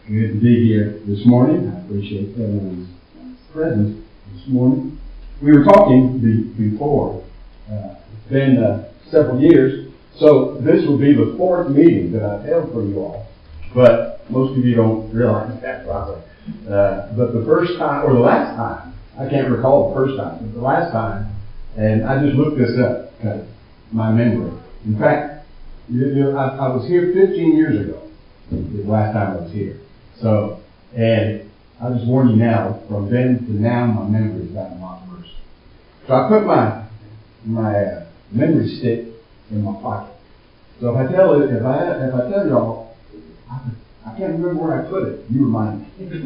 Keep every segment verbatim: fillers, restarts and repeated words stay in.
Good to be here this morning. I appreciate everyone's presence this morning. We were talking be, before. Uh, it's been uh, several years, so this will be the fourth meeting that I've held for you all. But most of you don't realize that probably. Uh, but the first time, or the last time, I can't recall the first time, but the last time, and I just looked this up because my memory. In fact, you, you, I, I was here fifteen years ago. The last time I was here. So, and I just warn you now, from then to now, my memory's gotten a lot worse. So I put my my uh, memory stick in my pocket. So if I tell it, if I if I tell y'all, I, I can't remember where I put it. You remind me.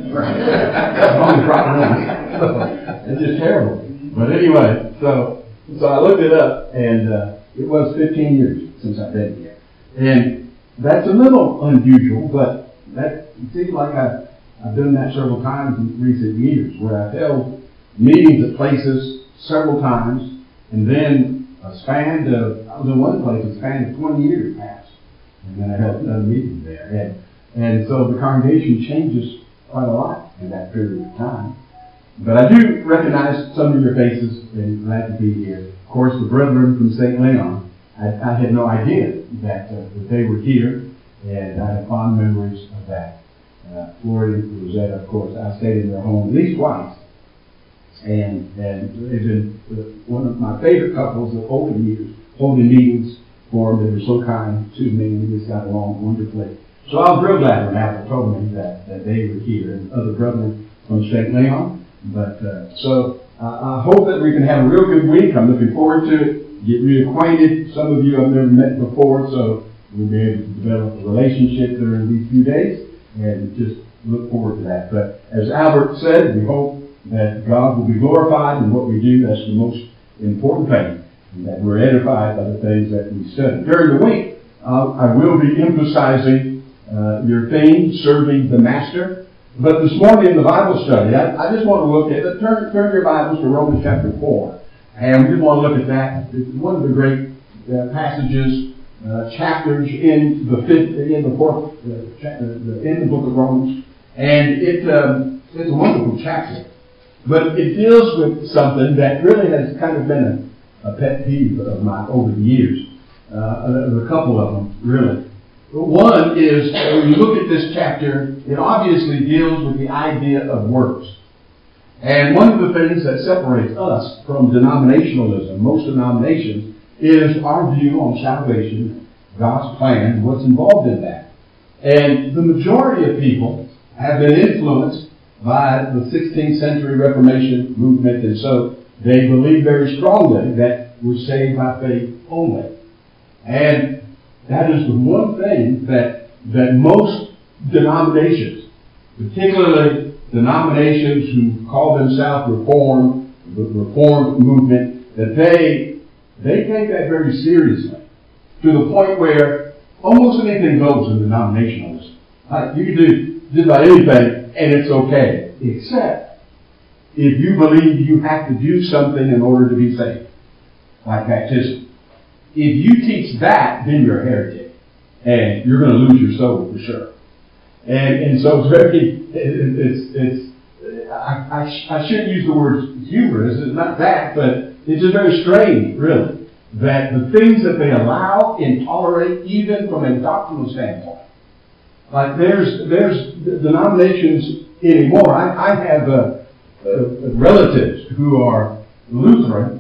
That's the only problem. So, it's just terrible. But anyway, so so I looked it up, and uh, it was fifteen years since I've been here, and that's a little unusual, but that it seems like I've, I've done that several times in recent years, where I've held meetings at places several times, and then a span of, I was in one place, a span of twenty years passed, and then I held another meeting there. And, and so the congregation changes quite a lot in that period of time. But I do recognize some of your faces, and glad to be here. Of course, the brethren from Saint Leon, I, I had no idea that, uh, that they were here, and I have fond memories of that. Uh, Florida and Rosetta, of course, I stayed in their home at least twice, and and they've been one of my favorite couples of older years, holding meetings for them. They were so kind to me, and we just got along wonderfully. So I was real glad when Apple told me that, that they were here, and other brethren from Saint Leon. But uh, so uh, I hope that we can have a real good week. I'm looking forward to it. Get reacquainted. Some of you I've never met before, so we'll be able to develop a relationship during these few days, and just look forward to that. But as Albert said, we hope that God will be glorified in what we do. That's the most important thing, and that we're edified by the things that we study. During the week, uh, I will be emphasizing uh, your theme, Serving the Master. But this morning in the Bible study, I, I just want to look at it. Turn, turn your Bibles to Romans chapter four. And we just want to look at that. It's one of the great uh, passages, uh, chapters in the fifth, in the fourth, uh, chapter, in the book of Romans. And it, um, it's a wonderful chapter. But it deals with something that really has kind of been a, a pet peeve of mine over the years. Uh, a, a couple of them, really. One is, when you look at this chapter, it obviously deals with the idea of works. And one of the things that separates us from denominationalism, most denominations, is our view on salvation, God's plan, and what's involved in that. And the majority of people have been influenced by the sixteenth century Reformation movement, and so they believe very strongly that we're saved by faith only. And that is the one thing that that most denominations, particularly denominations who call themselves Reformed, the Reformed movement, that they they take that very seriously, to the point where almost anything goes in denominationalism. Like you can do just about anything and it's okay, except if you believe you have to do something in order to be saved, like baptism. If you teach that, then you're a heretic, and you're going to lose your soul for sure. And and so it's very, it, it's it's I, I I shouldn't use the word humorous. It's not that, but it's just very strange, really, that the things that they allow and tolerate, even from a doctrinal standpoint. Like there's there's denominations anymore. I I have uh, uh, relatives who are Lutheran.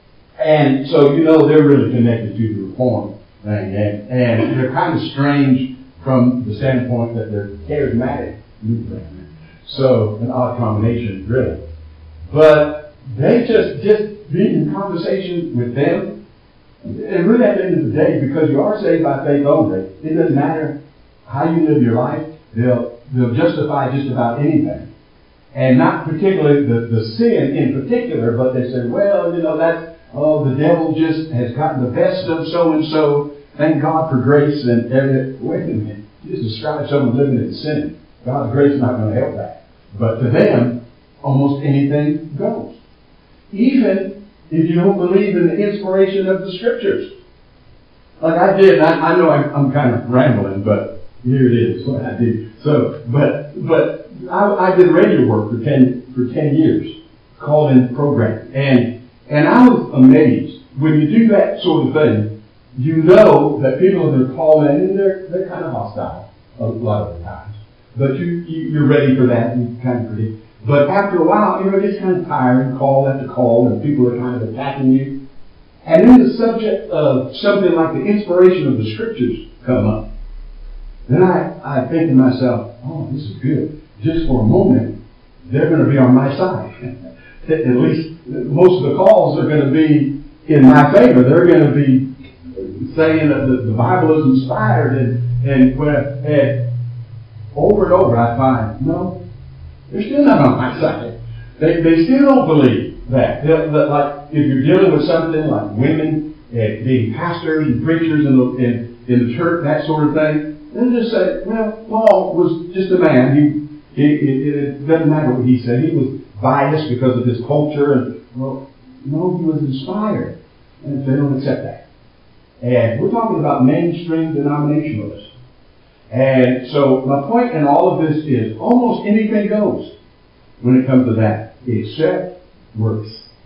And so, you know, they're really connected to the Reform thing. And, and they're kind of strange from the standpoint that they're charismatic Lutheran. So, an odd combination, really. But they just, just being in conversation with them, and really at the end of the day, because you are saved by faith only, it doesn't matter how you live your life. They'll, they'll justify just about anything. And not particularly the, the sin in particular, but they say, well, you know, that's, oh, the devil just has gotten the best of so-and-so. Thank God for grace and everything. Wait a minute. You just describe someone living in sin. God's grace is not going to help that. But to them, almost anything goes. Even if you don't believe in the inspiration of the Scriptures. Like I did, I, I know I'm, I'm kind of rambling, but Here it is, what I do. So, but, but I, I did radio work for ten, for ten years, call-in program. And, and I was amazed. When you do that sort of thing, you know that people that are call in, and they're, they're kind of hostile a lot of the times. But you, you, you're ready for that, and you kind of predict. But after a while, you know, it gets kind of tired, call after call, and people are kind of attacking you. And then the subject of something like the inspiration of the scriptures come up. Then I, I think to myself, oh, this is good. Just for a moment, they're going to be on my side. At least most of the calls are going to be in my favor. They're going to be saying that the, the Bible is inspired. And, and, when, and over and over I find, no, they're still not on my side. They, they still don't believe that. That, that. Like if you're dealing with something like women and being pastors and preachers in the, in, in the church, that sort of thing, they'll just say, well, Paul was just a man. He, he it, it doesn't matter what he said. He was biased because of his culture. And well, no, he was inspired. And they don't accept that. And we're talking about mainstream denominationalists. And so my point in all of this is almost anything goes when it comes to that, except works.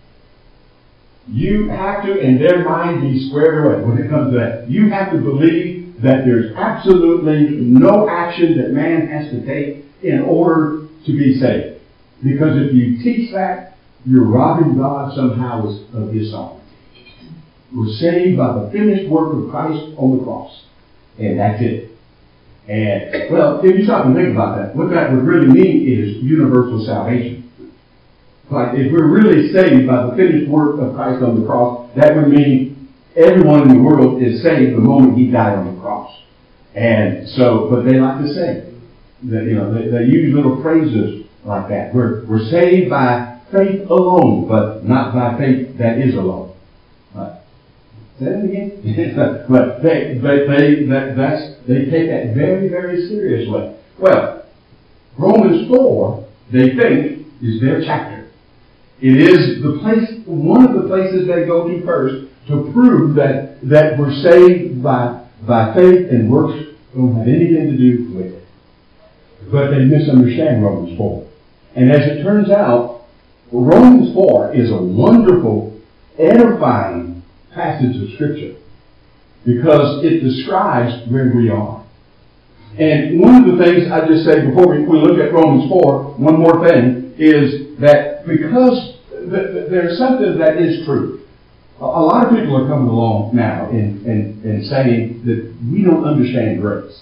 You have to, in their mind, be squared away when it comes to that. You have to believe that there's absolutely no action that man has to take in order to be saved. Because if you teach that, you're robbing God somehow of His sovereignty. We're saved by the finished work of Christ on the cross. And that's it. And, well, if you stop and think about that, what that would really mean is universal salvation. Like, if we're really saved by the finished work of Christ on the cross, that would mean everyone in the world is saved the moment He died on the cross. And so, but they like to say, that, you know, they, they use little phrases like that. We're, we're saved by faith alone, but not by faith that is alone. Right? Say that again? But they, they, they, that, that's, they take that very, very seriously. Well, Romans four, they think, is their chapter. It is the place, one of the places they go to first to prove that, that we're saved by, by faith and works don't have anything to do with it. But they misunderstand Romans four. And as it turns out, Romans four is a wonderful, edifying passage of Scripture because it describes where we are. And one of the things I just say before we, we look at Romans four, one more thing, is that because th- th- there's something that is true. A, a lot of people are coming along now and, and, and saying that we don't understand grace.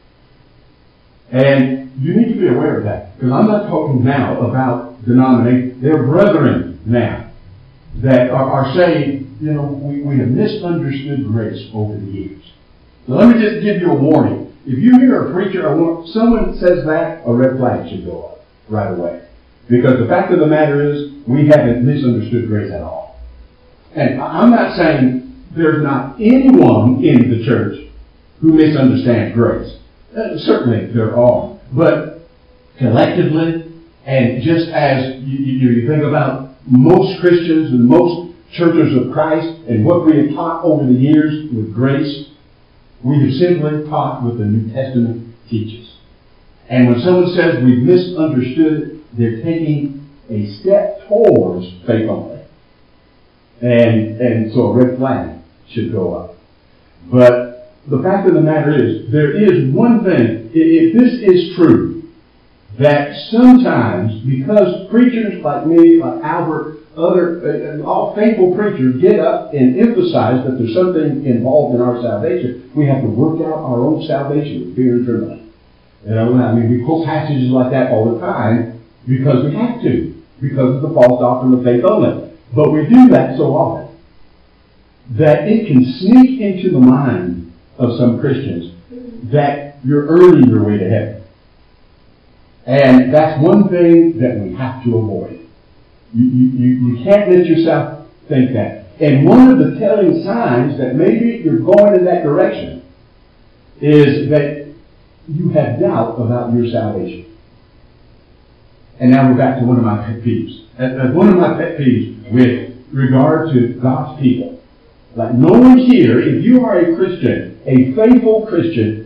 And you need to be aware of that. Because I'm not talking now about denomination. They're brethren now that are, are saying, you know, we, we have misunderstood grace over the years. Now let me just give you a warning. If you hear a preacher or someone says that, a red flag should go up right away. Because the fact of the matter is, we haven't misunderstood grace at all. And I'm not saying there's not anyone in the church who misunderstands grace. Uh, certainly there are. But collectively, and just as you, you, you think about most Christians and most churches of Christ and what we have taught over the years with grace, we have simply taught what the New Testament teaches. And when someone says we've misunderstood it, they're taking a step towards faith only. And, and so a red flag should go up. But the fact of the matter is, there is one thing, if this is true, that sometimes, because preachers like me, like Albert, other, uh, all faithful preachers get up and emphasize that there's something involved in our salvation, we have to work out our own salvation with fear and trembling. You know, I mean, we quote passages like that all the time because we have to, because of the false doctrine of faith only. But we do that so often that it can sneak into the mind of some Christians that you're earning your way to heaven. And that's one thing that we have to avoid. You, you, you can't let yourself think that. And one of the telling signs that maybe you're going in that direction is that you have doubt about your salvation. And now we're back to one of my pet peeves. That's one of my pet peeves with regard to God's people. Like no one here, if you are a Christian, a faithful Christian,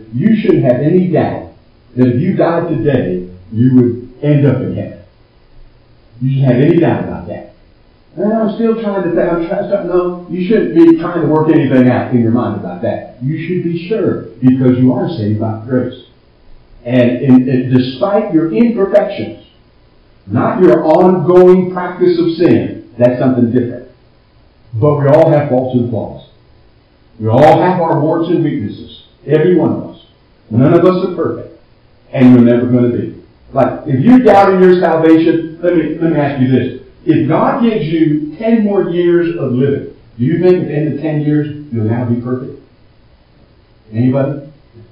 you shouldn't have any doubt that if you died today, you would end up in heaven. You shouldn't have any doubt about that. And I'm still trying to think, I'm trying to, no, you shouldn't be trying to work anything out in your mind about that. You should be sure, because you are saved by grace. And, and, and despite your imperfections, not your ongoing practice of sin, that's something different. But we all have faults and flaws. We all have our warts and weaknesses. Every one of us. None of us are perfect. And we're never going to be. Like, if you doubt in your salvation, let me, let me ask you this. If God gives you ten more years of living, do you think at the end of ten years, you'll now be perfect? Anybody?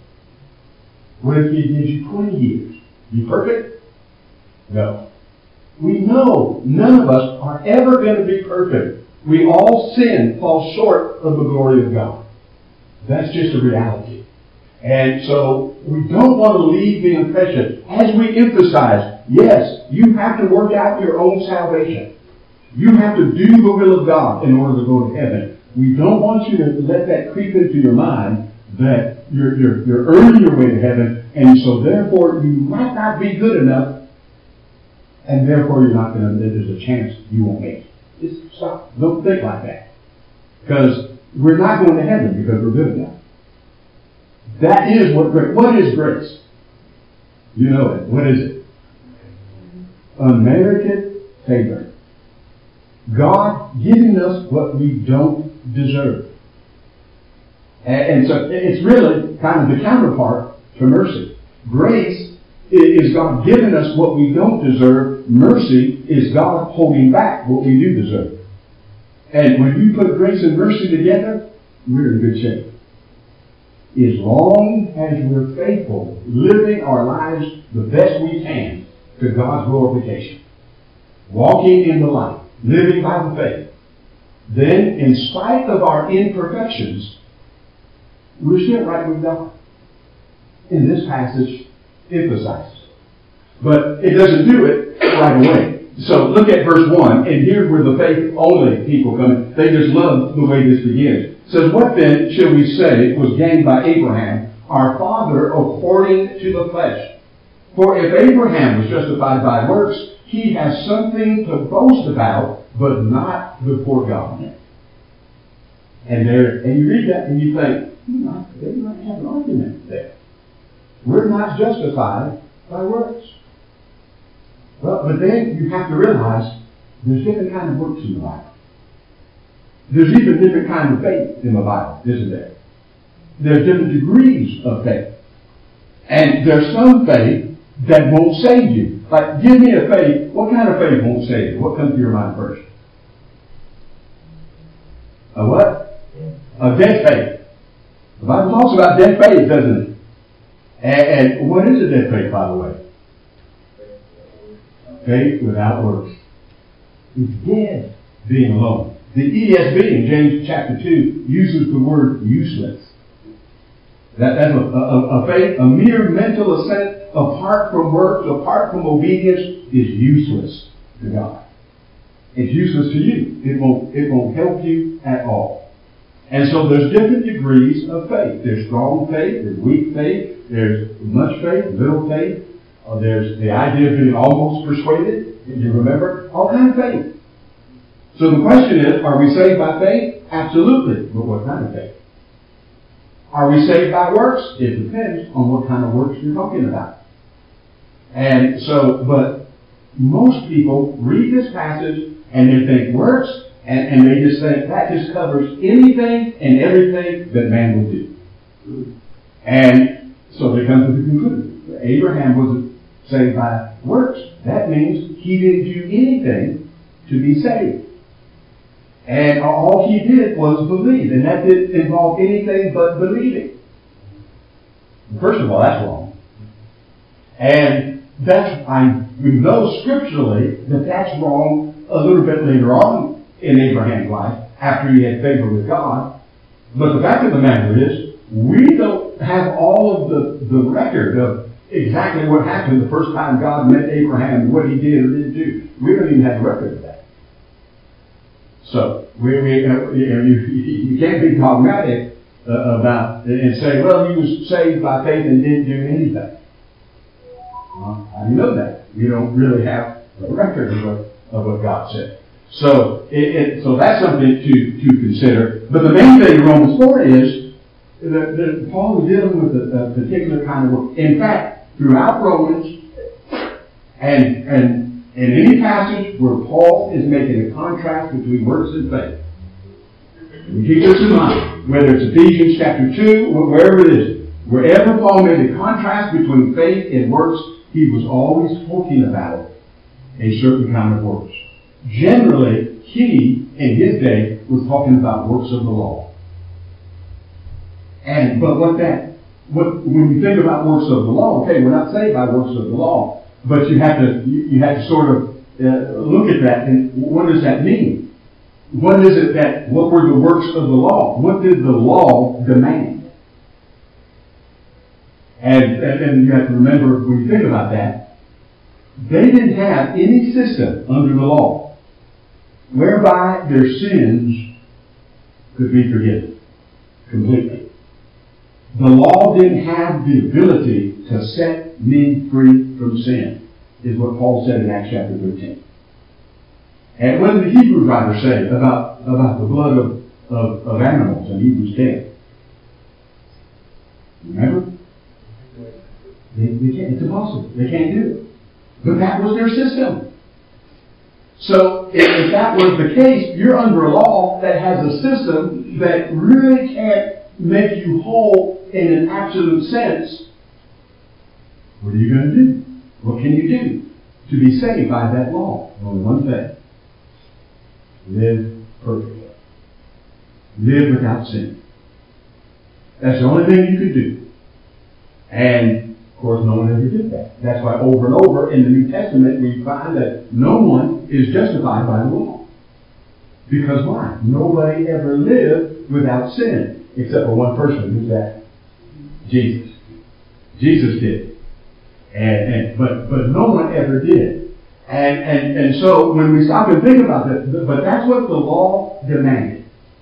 What if He gives you twenty years? Be perfect? No. We know none of us are ever going to be perfect. We all sin, fall short of the glory of God. That's just a reality. And so we don't want to leave the impression, as we emphasize, yes, you have to work out your own salvation. You have to do the will of God in order to go to heaven. We don't want you to let that creep into your mind that you're, you're, you're earning your way to heaven, and so therefore you might not be good enough, and therefore you're not going to, there's a chance you won't make it. Just stop. Don't think like that. Because we're not going to heaven because we're good enough. That is what grace. What is grace? You know it. What is it? Unmerited favor. God giving us what we don't deserve. And, and so it's really kind of the counterpart to mercy. Grace is God giving us what we don't deserve. Mercy is God holding back what we do deserve. And when you put grace and mercy together, we're in good shape. As long as we're faithful, living our lives the best we can to God's glorification, walking in the light, living by the faith, then in spite of our imperfections, we're still right with God. In this passage, emphasizes. But it doesn't do it right away. So look at verse one, and here's where the faith only people come in. They just love the way this begins. It says, what then shall we say was gained by Abraham, our father, according to the flesh? For if Abraham was justified by works, he has something to boast about, but not before God. And there, and you read that and you think, hmm, they might have an argument there. We're not justified by works. Well, but then you have to realize there's different kind of works in the Bible. There's even different kind of faith in the Bible, isn't there? There's different degrees of faith. And there's some faith that won't save you. Like, give me a faith. What kind of faith won't save you? What comes to your mind first? A what? A dead faith. The Bible talks about dead faith, doesn't it? And, and what is a dead faith, by the way? Faith without works. It's dead being alone. The E S V in James chapter two uses the word useless. That, that's a, a, a faith, a mere mental assent apart from works, apart from obedience, is useless to God. It's useless to you. It won't, it won't help you at all. And so there's different degrees of faith. There's strong faith, there's weak faith, there's much faith, little faith. Uh, there's the idea of being almost persuaded. Did you remember? All kinds of faith. So the question is, are we saved by faith? Absolutely. But what kind of faith? Are we saved by works? It depends on what kind of works you're talking about. And so, but most people read this passage and they think works, and, and they just think that just covers anything and everything that man will do. And so they come to the conclusion. Abraham wasn't saved by works. That means he didn't do anything to be saved. And all he did was believe. And that didn't involve anything but believing. First of all, that's wrong. And that's, I, we know scripturally that that's wrong a little bit later on in Abraham's life, after he had favor with God. But the fact of the matter is, we don't have all of the, the record of exactly what happened the first time God met Abraham, what he did or didn't do. We don't even have a record of that. So, we, we, uh, you, know, you, you can't be dogmatic uh, about, and say, well, he was saved by faith and didn't do anything. Well, how do you know that? You don't really have a record of what, of what God said. So, it, it, so that's something to, to consider. But the main thing in Romans four is that, that Paul is dealing with a, a particular kind of work. In fact, throughout Romans, and, and in any passage where Paul is making a contrast between works and faith, we keep this in mind, whether it's Ephesians chapter two, or wherever it is, wherever Paul made a contrast between faith and works, he was always talking about a certain kind of works. Generally, he, in his day, was talking about works of the law. And, but what that, what, when you think about works of the law, okay, we're not saved by works of the law, but you have to, you, you have to sort of uh, look at that and what does that mean? What is it that, what were the works of the law? What did the law demand? And, and, and you have to remember, when you think about that, they didn't have any system under the law whereby their sins could be forgiven completely. The law didn't have the ability to set men free from sin, is what Paul said in Acts chapter thirteen. And what did the Hebrew writer say about, about the blood of, of, of animals in Hebrews ten? Remember? They, they can't, it's impossible. They can't do it. But that was their system. So, if, if that was the case, you're under a law that has a system that really can't make you whole in an absolute sense. What are you going to do? What can you do to be saved by that law? Only one thing. Live perfectly. Live without sin. That's the only thing you could do. And, of course, no one ever did that. That's why over and over in the New Testament we find that no one is justified by the law. Because why? Nobody ever lived without sin. Except for one person. Who's that? Jesus. Jesus did. And, and but but no one ever did. And, and and so when we stop and think about that, but that's what the law demanded.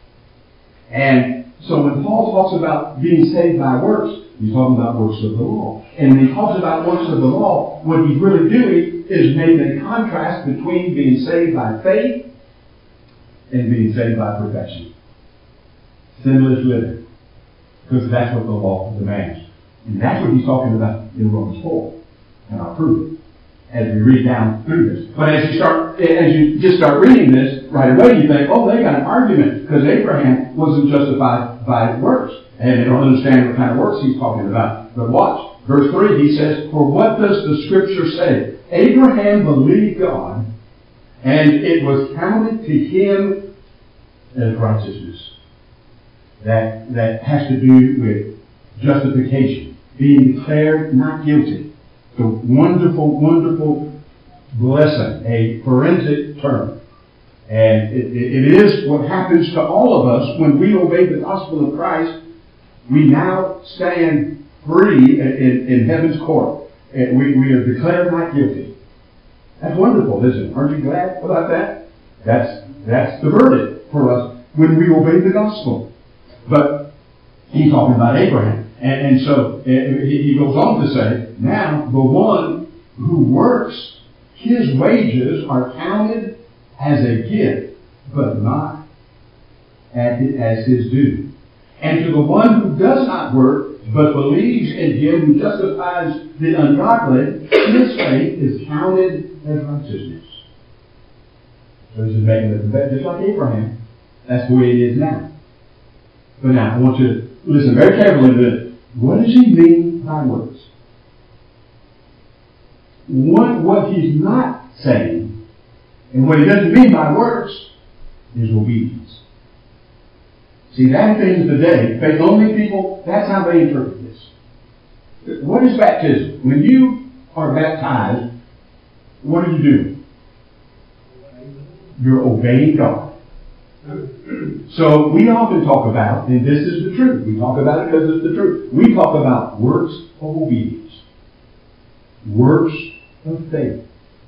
And so when Paul talks about being saved by works, he's talking about works of the law. And when he talks about works of the law, what he's really doing is making a contrast between being saved by faith and being saved by perfection. Sinless living. Because that's what the law demands. And that's what he's talking about in Romans four. And I'll prove it as we read down through this. But as you start, as you just start reading this, right away you think, oh, they got an argument because Abraham wasn't justified by works. And they don't understand what kind of works he's talking about. But watch. Verse three, he says, for what does the Scripture say? Abraham believed God, and it was counted to him as righteousness. That, that has to do with justification. Being declared not guilty. The wonderful, wonderful blessing. A forensic term. And it, it, it is what happens to all of us when we obey the gospel of Christ. We now stand free in, in, in heaven's court. And we, we are declared not guilty. That's wonderful, isn't it? Aren't you glad about that? That's, that's the verdict for us when we obey the gospel. But he's talking about Abraham. And, and so he goes on to say, now the one who works, his wages are counted as a gift, but not as his due. And to the one who does not work, but believes in him who justifies the ungodly, his faith is counted as righteousness. So this is making it just like Abraham. That's the way it is now. But now, I want you to listen very carefully to this. What does he mean by works? What, what he's not saying, and what he doesn't mean by works, is obedience. See, that thing today, faith-only people, that's how they interpret this. What is baptism? When you are baptized, what do you do? You're obeying God. So we often talk about, and this is the truth, we talk about it because it's the truth. We talk about works of obedience. Works of faith.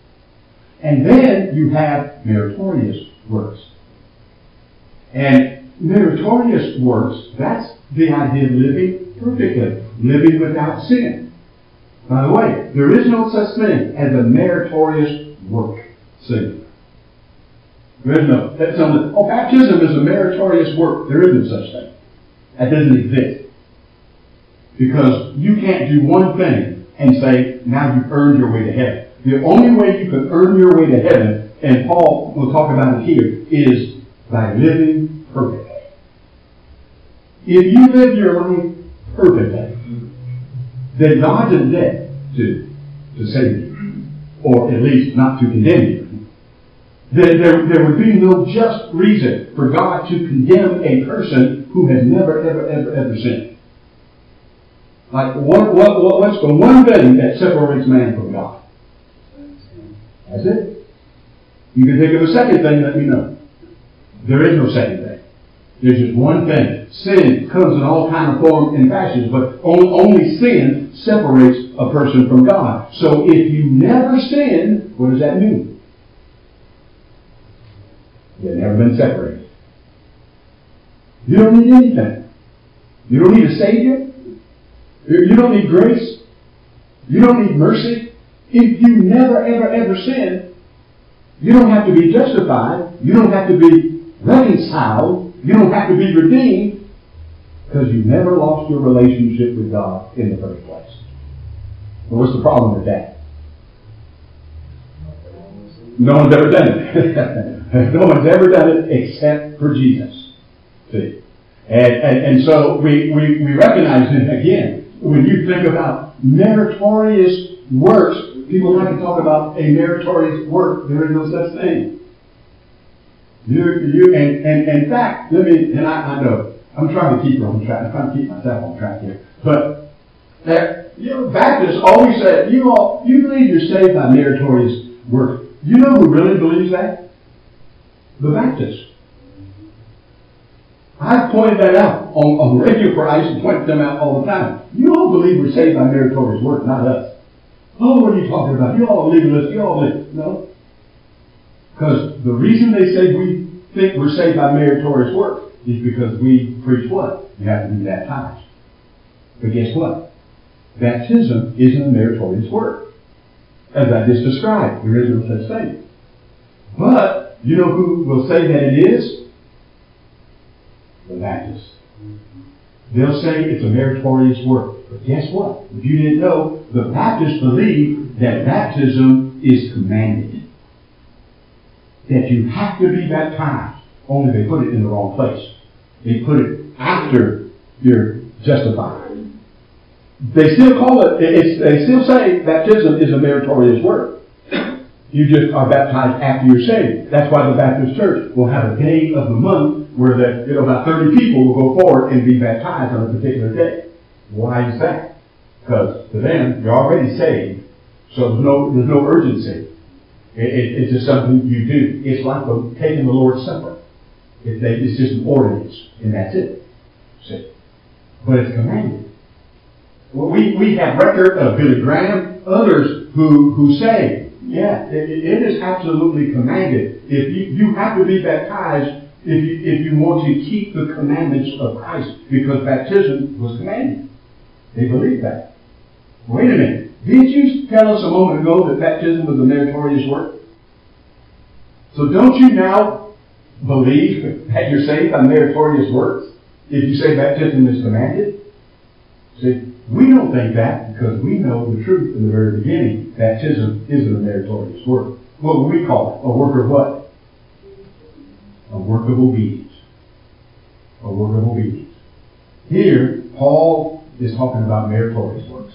And then you have meritorious works. And Meritorious works, that's the idea of living perfectly, living without sin. By the way, there is no such thing as a meritorious work. See? There is no. That's on the, oh, baptism is a meritorious work. There is no such thing. That doesn't exist. Because you can't do one thing and say, now you've earned your way to heaven. The only way you can earn your way to heaven, and Paul will talk about it here, is by living perfectly. If you live your life perfectly, then God's in debt to, to save you, or at least not to condemn you. There, there, there would be no just reason for God to condemn a person who has never, ever, ever, ever sinned. Like, what, what, what, what's the one thing that separates man from God? That's it. You can think of a second thing, let me know. There is no second thing. There's just one thing. Sin comes in all kind of forms and fashions, but only sin separates a person from God. So if you never sin, what does that mean? You've never been separated. You don't need anything. You don't need a Savior. You don't need grace. You don't need mercy. If you never, ever, ever sin, you don't have to be justified. You don't have to be reconciled. You don't have to be redeemed, because you never lost your relationship with God in the first place. Well, what's the problem with that? No one's ever done it. No one's ever done it except for Jesus. See? And, and, and so we, we, we recognize it again. When you think about meritorious works, people like to talk about a meritorious work. There is no such thing. You, you, and, and, and in fact, let me, and I, I know, I'm trying to keep her on track. I'm trying to keep myself on track here. But, that, you know, Baptists always say, you all, you believe you're saved by meritorious work. You know who really believes that? The Baptists. I've pointed that out on, on radio for I used to point them out all the time. You all believe we're saved by meritorious work, not us. Oh, what are you talking about? You all are legalists. You all live. No. Because the reason they say we think we're saved by meritorious work is because we preach what? You have to be baptized. But guess what? Baptism isn't a meritorious work. As I just described, there is no such thing. But, you know who will say that it is? The Baptists. They'll say it's a meritorious work. But guess what? If you didn't know, the Baptists believe that baptism is commanded. That you have to be baptized. Only they put it in the wrong place. They put it after you're justified. They still call it, it's, they still say baptism is a meritorious work. You just are baptized after you're saved. That's why the Baptist Church will have a day of the month where the, you know, about thirty people will go forward and be baptized on a particular day. Why is that? Because to them, you're already saved, so there's no, there's no urgency. It, it, it's just something you do. It's like the, taking the Lord's Supper. It, they, it's just an ordinance, and that's it. See? But it's commanded. Well, we, we have record of Billy Graham, others who, who say, yeah, it, it is absolutely commanded. If you, you have to be baptized if you, if you want to keep the commandments of Christ, because baptism was commanded. They believe that. Wait a minute. Didn't you tell us a moment ago that baptism was a meritorious work? So don't you now believe that you're saved by meritorious works if you say baptism is commanded? See, we don't think that because we know the truth in the very beginning. Baptism isn't a meritorious work. What would we call it? A work of what? A work of obedience. A work of obedience. Here, Paul is talking about meritorious works.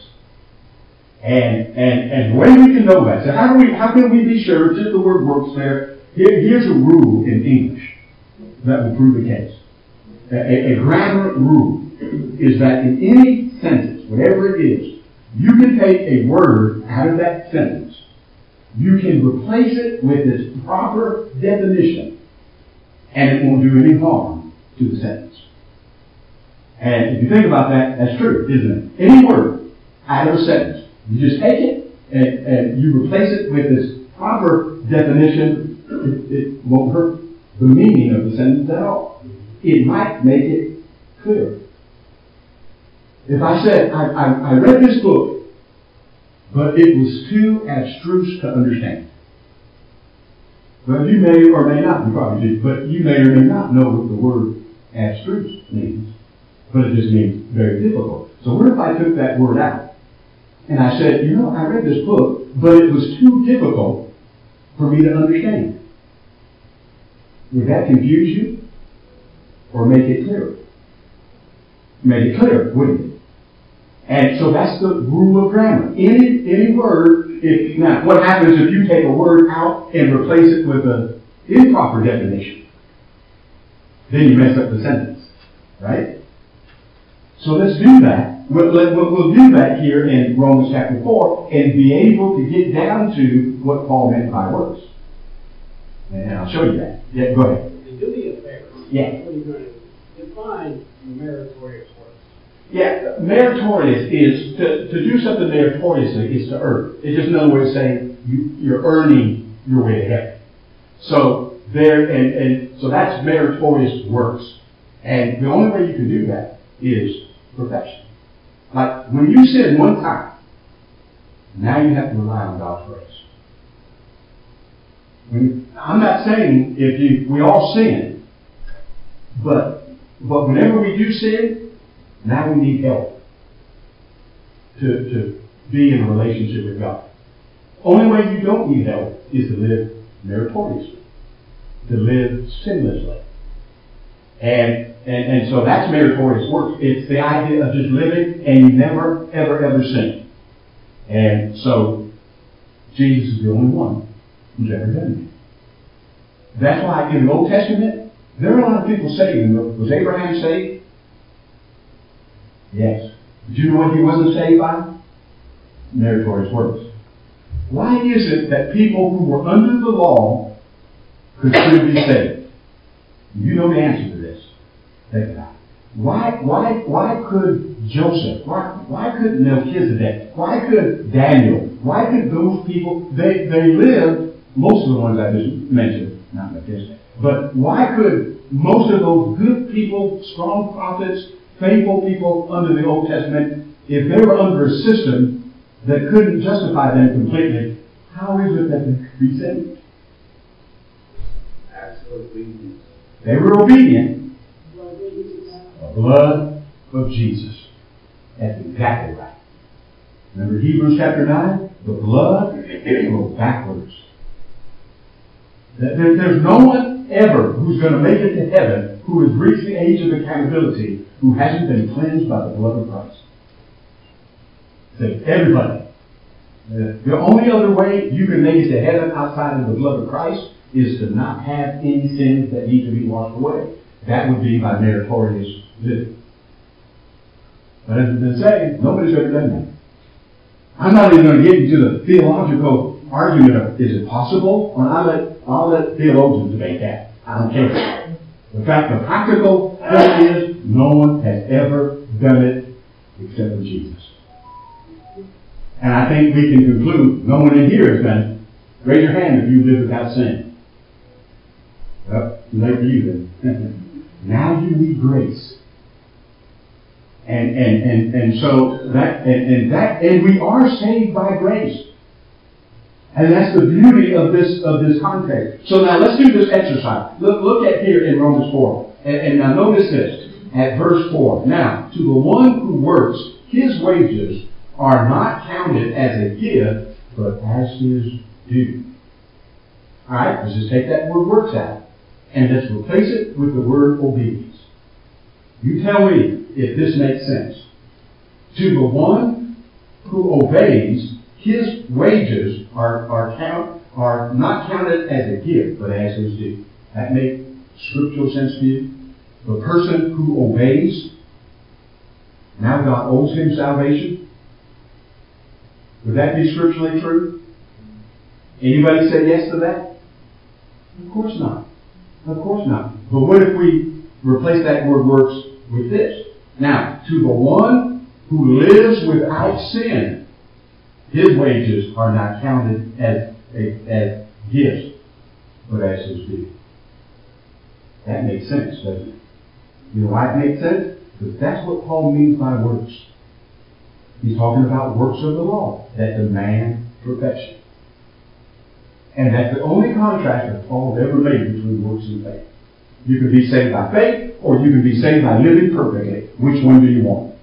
And and and the way we can know that, so how do we how can we be sure, just the word works there, here, here's a rule in English that will prove the case. A, a, a grammar rule is that in any sentence, whatever it is, you can take a word out of that sentence. You can replace it with its proper definition, and it won't do any harm to the sentence. And if you think about that, that's true, isn't it? Any word out of a sentence, you just take it and, and you replace it with its proper definition, it, it won't hurt the meaning of the sentence at all. it might make it clearer. If I said, I, I, I read this book, but it was too abstruse to understand. Well, you may or may not, you probably do, but you may or may not know what the word abstruse means. But it just means very difficult. So what if I took that word out? And I said, you know, I read this book, but it was too difficult for me to understand. Would that confuse you? Or make it clearer? Make it clear, wouldn't it? And so that's the rule of grammar. Any any word, if, now what happens if you take a word out and replace it with an improper definition? Then you mess up the sentence, right? So let's do that. We'll, we'll, we'll do that here in Romans chapter four and be able to get down to what Paul meant by works. And I'll show you that. Yeah, go ahead. And do me a favor. Yeah. What are you going to define meritorious works? Yeah, meritorious is, to, to do something meritoriously is to earn. It's just another way of saying you, you're earning your way to heaven. So there, and, and so that's meritorious works. And the only way you can do that is perfection. Like when you sin one time, now you have to rely on God's grace. When, I'm not saying if you, we all sin, but but whenever we do sin, now we need help to, to be in a relationship with God. Only way you don't need help is to live meritoriously, to live sinlessly. And, and, and so that's meritorious work. It's the idea of just living and you never, ever, ever sin. And so Jesus is the only one who's ever done that. That's why in the Old Testament, there are a lot of people saved. Was Abraham saved? Yes. Did you know what he wasn't saved by? Meritorious works. Why is it that people who were under the law could still be saved? You know the answer to this. Think about it. Why, why, why could Joseph, why, why could Melchizedek, why could Daniel, why could those people, they, they lived, most of the ones I just mentioned, not Melchizedek, but why could most of those good people, strong prophets, faithful people under the Old Testament, if they were under a system that couldn't justify them completely, how is it that they could be saved? Absolutely. They were obedient. The blood of Jesus. That's exactly right. Remember Hebrews chapter nine? The blood goes backwards. There, there's no one ever who's going to make it to heaven who has reached the age of accountability who hasn't been cleansed by the blood of Christ. Say, everybody. The only other way you can make it to heaven outside of the blood of Christ is to not have any sins that need to be washed away. That would be by meritorious living. But as I've been saying, nobody's ever done that. I'm not even going to get into the theological argument of is it possible? Well, I'll let, I'll let theologians debate that. I don't care. The fact, the practical thing is no one has ever done it except for Jesus. And I think we can conclude no one in here has done it. Raise your hand if you live without sin. Well, too late for you then. Now you need grace. And and, and, and so that and, and that and we are saved by grace. And that's the beauty of this of this context. So now let's do this exercise. Look look at here in Romans four. And, and now notice this at verse four. Now, to the one who works, his wages are not counted as a gift, but as his due. Alright, let's just take that word works out. And let's replace it with the word obedience. You tell me if this makes sense. To the one who obeys, his wages are, are, count, are not counted as a gift, but as his due. That makes scriptural sense to you? The person who obeys, now God owes him salvation. Would that be scripturally true? Anybody say yes to that? Of course not. Of course not. But what if we replace that word works with this? Now, to the one who lives without sin, his wages are not counted as a, as gifts, but as his due. That makes sense, doesn't it? You know why it makes sense? Because that's what Paul means by works. He's talking about works of the law that demand perfection. And that's the only contrast that Paul ever made between works and faith. You can be saved by faith, or you can be saved by living perfectly. Which one do you want?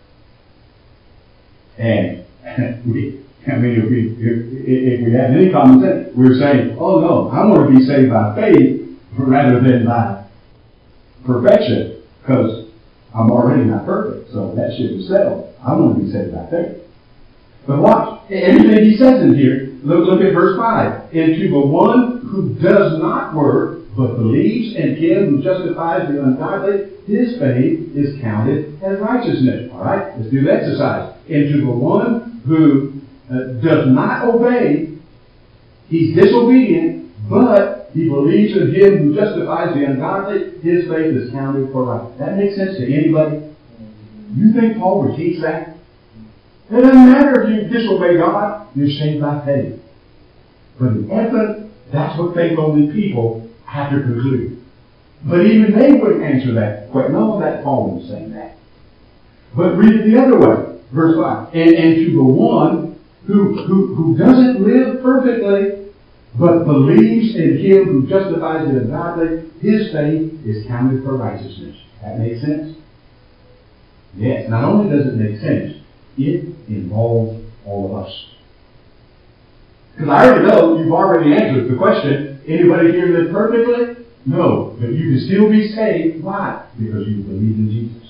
And we, I mean, if we, if, if we had any common sense, we're saying, oh no, I want to be saved by faith rather than by perfection, because I'm already not perfect, so that ship is settled. I want to be saved by faith. But watch, everything he says in here, look, look at verse five. And to the one who does not work, but believes in him who justifies the ungodly, his faith is counted as righteousness. All right, let's do the exercise. And to the one who uh, does not obey, he's disobedient, but he believes in him who justifies the ungodly, his faith is counted for right. That makes sense to anybody? You think Paul would teach that? It doesn't matter if you disobey God, you're saved by faith. But in essence, that's what faith-only people have to conclude. But even they wouldn't answer that. But no, that Paul was saying that. But read it the other way. Verse five. And, and to the one who, who, who doesn't live perfectly, but believes in him who justifies the ungodly, his faith is counted for righteousness. That makes sense? Yes. Not only does it make sense, it involves all of us. Because I already know you've already answered the question, anybody here live perfectly? No. But you can still be saved. Why? Because you believe in Jesus.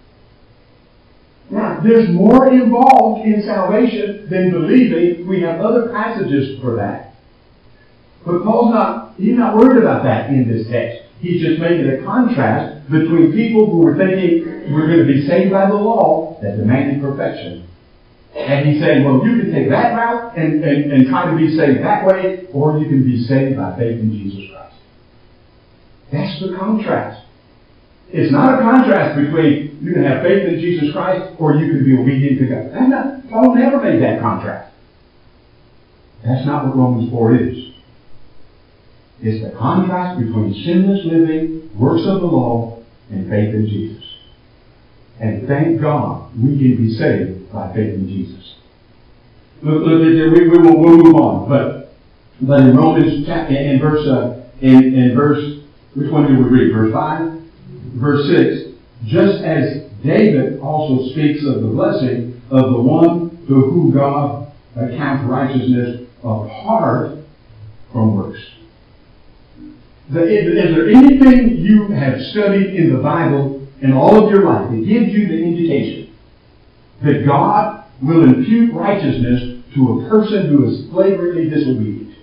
Now, there's more involved in salvation than believing. We have other passages for that. But Paul's not, he's not worried about that in this text. He's just making a contrast between people who were thinking we're going to be saved by the law that demanded perfection. And he's saying, well, you can take that route and, and, and try to be saved that way, or you can be saved by faith in Jesus Christ. That's the contrast. It's not a contrast between you can have faith in Jesus Christ or you can be obedient to God. That's not, Paul never made that contrast. That's not what Romans four is. It's the contrast between sinless living, works of the law, and faith in Jesus. And thank God we can be saved by faith in Jesus. Look, look, we, we will we'll move on. But, but in Romans chapter, in verse, uh, in, in verse, which one did we read? Verse five? Verse six. Just as David also speaks of the blessing of the one to whom God accounts righteousness apart from works. The, is, is there anything you have studied in the Bible in all of your life that gives you the indication that God will impute righteousness to a person who is flagrantly disobedient?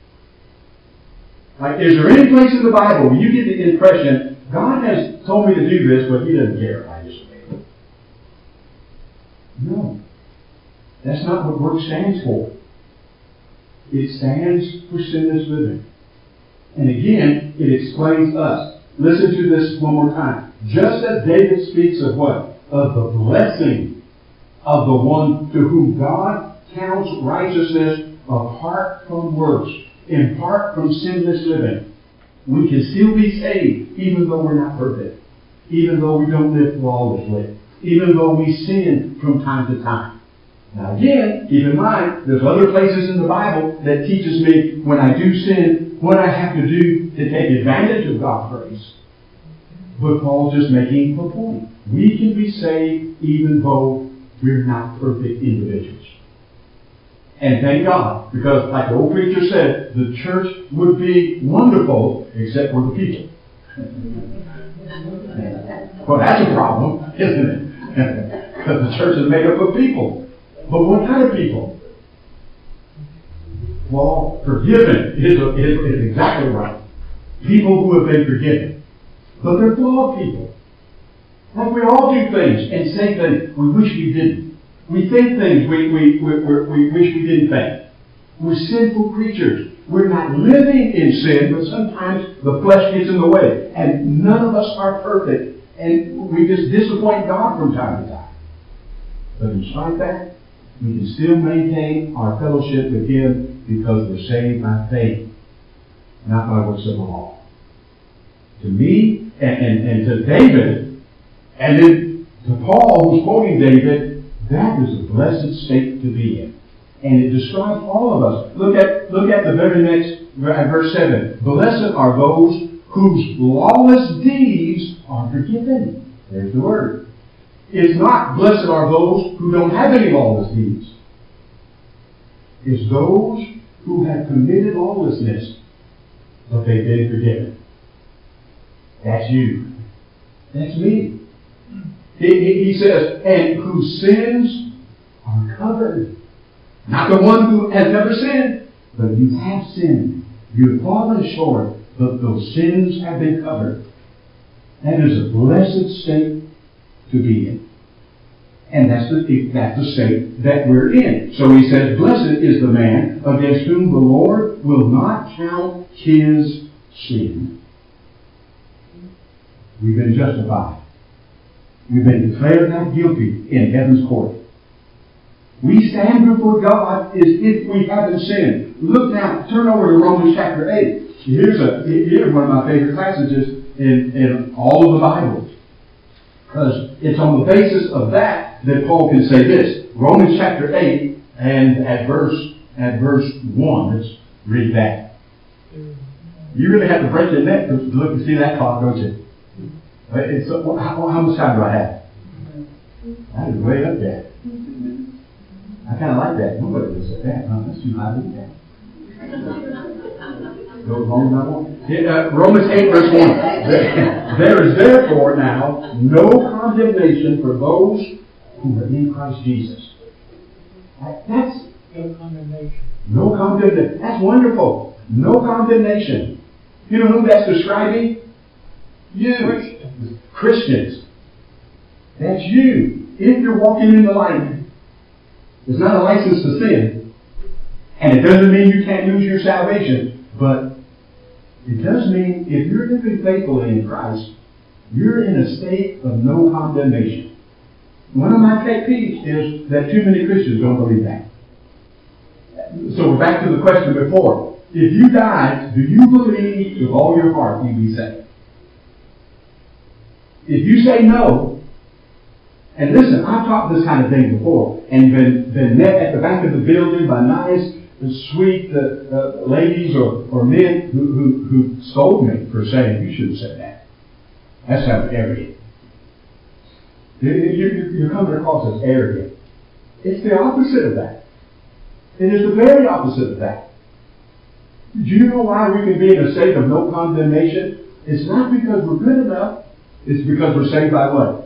Like, is there any place in the Bible where you get the impression God has told me to do this, but He doesn't care if I disobey Him? No. That's not what work stands for. It stands for sinless living. And again, it explains us. Listen to this one more time. Just as David speaks of what? Of the blessing of the one to whom God counts righteousness apart from works, in part from sinless living. We can still be saved even though we're not perfect. Even though we don't live flawlessly. Even though we sin from time to time. Now again, keep in mind, there's other places in the Bible that teaches me when I do sin, what I have to do to take advantage of God's grace. But Paul's just making a point. We can be saved even though we're not perfect individuals. And thank God, because like the old preacher said, the church would be wonderful except for the people. Well, that's a problem, isn't it? Because the church is made up of people. But what kind of people? Well, forgiven is, is, is exactly right. People who have been forgiven. But they're flawed people. Like we all do things and say things we wish we didn't. We think things we, we, we, we, we wish we didn't think. We're sinful creatures. We're not living in sin, but sometimes the flesh gets in the way. And none of us are perfect. And we just disappoint God from time to time. But in spite of that, we can still maintain our fellowship with Him because we're saved by faith, not by works of the law. To me, and, and, and to David, And then to Paul, who's quoting David, that is a blessed state to be in. And it describes all of us. Look at, look at the very next, verse seven. Blessed are those whose lawless deeds are forgiven. There's the word. It's not blessed are those who don't have any lawless deeds. It's those who have committed lawlessness, but they've been forgiven. That's you. That's me. He, he, he says, and whose sins are covered. Not the one who has never sinned, but you have sinned. You have fallen short, but those sins have been covered. That is a blessed state to be in. And that's the, that's the state that we're in. So he says, blessed is the man against whom the Lord will not count his sin. We've been justified. We've been declared not guilty in heaven's court. We stand before God as if we haven't sinned. Look now, turn over to Romans chapter eight. Here's, a, here's one of my favorite passages in, in all of the Bible. Because it's on the basis of that that Paul can say this. Romans chapter eight and at verse, at verse one. Let's read that. You really have to break your neck to look and see that clock, don't you? It's, how, how much time do I have? That is way up there. I kind of like that. Nobody looks at that. Huh? That's too high to do that. Go long as I want. Yeah, uh, Romans eight verse one. There, there is therefore now no condemnation for those who are in Christ Jesus. That, that's No condemnation. no condemnation. That's wonderful. No condemnation. You know who that's describing? You. Christians. Christians. That's you. If you're walking in the light, it's not a license to sin. And it doesn't mean you can't lose your salvation. But it does mean if you're living faithfully in Christ, you're in a state of no condemnation. One of my pet peeves is that too many Christians don't believe that. So we're back to the question before. If you died, do you believe with all your heart you'd be saved? If you say no, and listen, I've taught this kind of thing before, and been, been met at the back of the building by nice, sweet uh, uh, ladies or, or men who, who, who scold me for saying, you shouldn't have said that. That sounds arrogant. You're, you're coming across as arrogant. It's the opposite of that. It is the very opposite of that. Do you know why we can be in a state of no condemnation? It's not because we're good enough. It's because we're saved by what?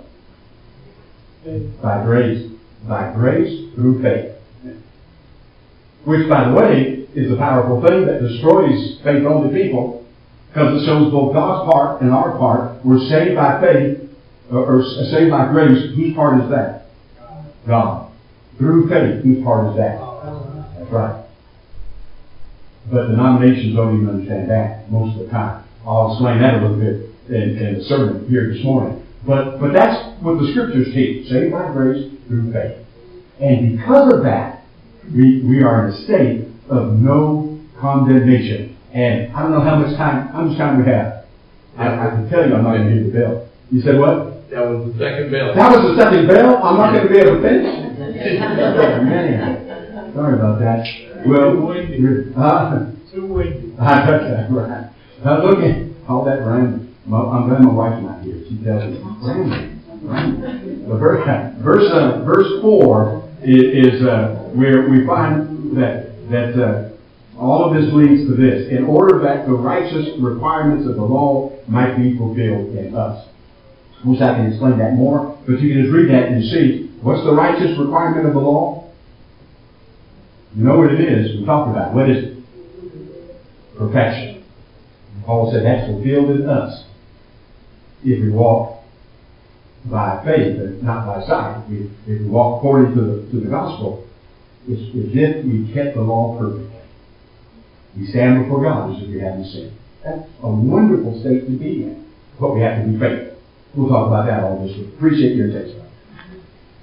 By grace. By grace through faith. Which, by the way, is a powerful thing that destroys faith-only people, because it shows both God's part and our part. We're saved by faith, or, or saved by grace. Whose part is that? God. Through faith, whose part is that? That's right. But denominations don't even understand that most of the time. I'll explain that a little bit in, in the sermon here this morning. But, but that's what the Scriptures teach. Saved by grace through faith. And because of that, we, we are in a state of no condemnation. And I don't know how much time, how much time we have. I, I can tell you I'm not going to hear the bell. You said what? That was the second bell. That was the second bell? I'm not going to be able to finish? Oh, man. Sorry about that. Well, uh, Too windy. I got that right. Now look at all that rambling. Well, I'm glad my wife's not here. She tells me, rambling, rambling. Well, verse, verse, uh, verse four is, is uh, where we find that, that uh, all of this leads to this. In order that the righteous requirements of the law might be fulfilled in us. I wish I could explain that more, but you can just read that and see. What's the righteous requirement of the law? You know what it is. We talked about it. What is it? Perfection. Paul said that's fulfilled in us if we walk by faith, but not by sight. If we, if we walk according to the, to the gospel, it's as if we kept the law perfectly. We stand before God as if we haven't sinned. That's a wonderful state to be in. But we have to be faithful. We'll talk about that all this week. Appreciate your attention.